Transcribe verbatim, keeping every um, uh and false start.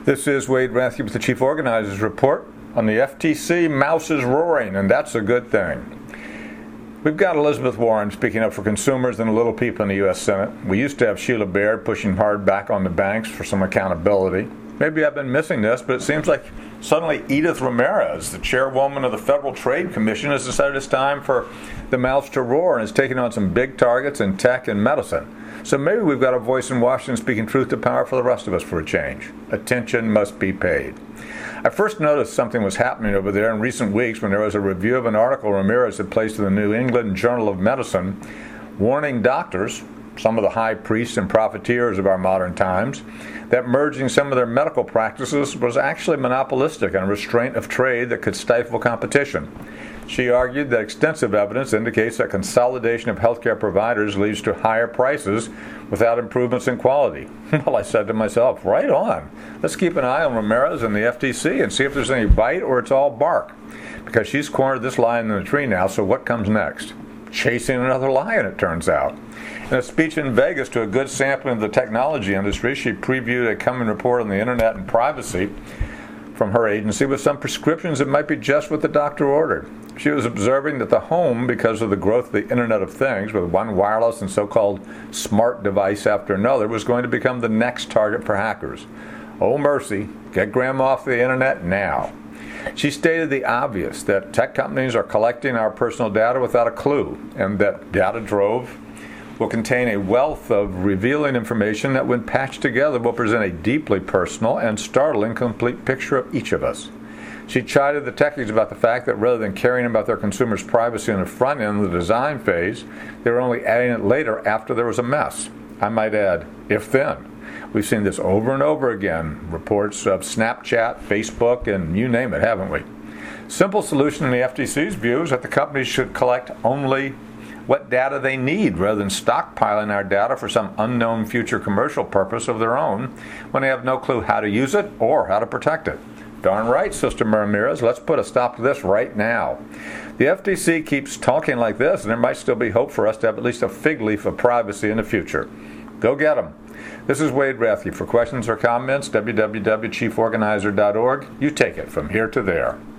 This is Wade Rathke with the Chief Organizers Report. On the F T C, mouse is roaring, and that's a good thing. We've got Elizabeth Warren speaking up for consumers and the little people in the U S Senate. We used to have Sheila Baird pushing hard back on the banks for some accountability. Maybe I've been missing this, but it seems like suddenly Edith Ramirez, the chairwoman of the Federal Trade Commission, has decided it's time for the mouths to roar and is taking on some big targets in tech and medicine. So maybe we've got a voice in Washington speaking truth to power for the rest of us for a change. Attention must be paid. I first noticed something was happening over there in recent weeks when there was a review of an article Ramirez had placed in the New England Journal of Medicine warning doctors, some of the high priests and profiteers of our modern times, that merging some of their medical practices was actually monopolistic and a restraint of trade that could stifle competition. She argued that extensive evidence indicates that consolidation of healthcare providers leads to higher prices without improvements in quality. Well, I said to myself, right on. Let's keep an eye on Ramirez and the F T C and see if there's any bite or it's all bark. Because she's cornered this lion in the tree now, so what comes next? Chasing another lion, it turns out. In a speech in Vegas to a good sampling of the technology industry, she previewed a coming report on the internet and privacy from her agency with some prescriptions that might be just what the doctor ordered. She was observing that the home, because of the growth of the Internet of Things, with one wireless and so-called smart device after another, was going to become the next target for hackers. Oh mercy, get grandma off the Internet now. She stated the obvious, that tech companies are collecting our personal data without a clue, and that Data Trove will contain a wealth of revealing information that, when patched together, will present a deeply personal and startling complete picture of each of us. She chided the techies about the fact that rather than caring about their consumers' privacy in the front end of the design phase, they were only adding it later after there was a mess. I might add, if then. We've seen this over and over again, reports of Snapchat, Facebook, and you name it, haven't we? Simple solution in the F T C's view is that the companies should collect only what data they need rather than stockpiling our data for some unknown future commercial purpose of their own when they have no clue how to use it or how to protect it. Darn right, Sister Ramirez, let's put a stop to this right now. The F T C keeps talking like this, and there might still be hope for us to have at least a fig leaf of privacy in the future. Go get them. This is Wade Rathke. For questions or comments, w w w dot chief organizer dot org. You take it from here to there.